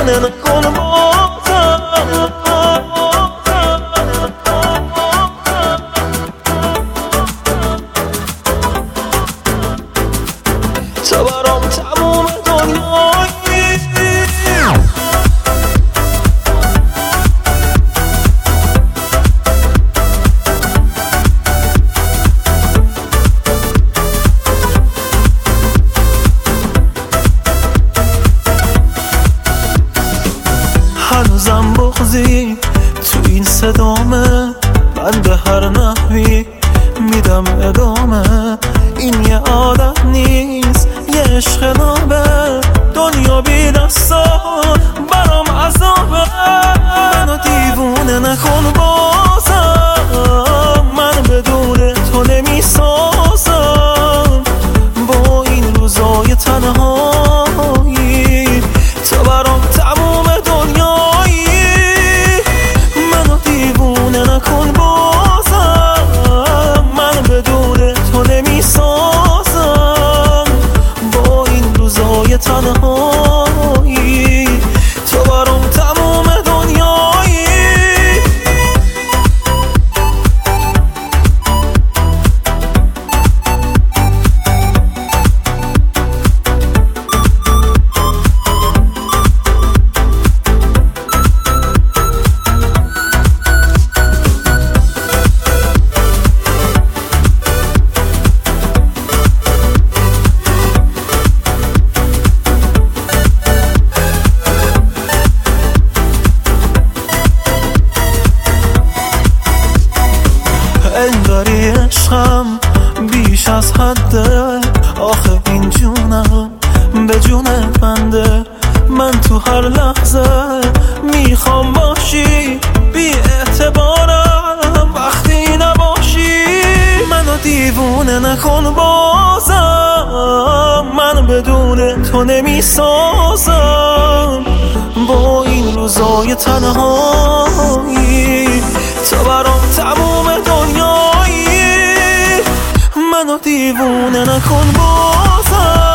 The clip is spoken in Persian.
دیوونه نکن بازم. تو برام تموم دنیایی. هنوزم بغضی تو این صدامه، من به هر نحوی میدم ادامه. این یه عادت نیست، یه عشق نابه، دنیا بی دستان برام عذابه. منو دیوونه نکن بازم، من بدون تو نمیسازم. با این روزای تنهایی تو برام تموم دنیایی. منو دیوونه نکن بازم، من بدون تو نمیسازم. با این روزای تنهایی تو برام تموم دنیایی. انگاری عشقم بیش از حده، آخه این جونم به جون بنده. من تو هر لحظه میخوام باشی، بی اعتبارم وقتی نباشی. منو دیوونه نکن بازم، من بدون تو نمیسازم. با این روزای تنهایی تو برام تموم دنیایی. منو دیوونه نکن بازم.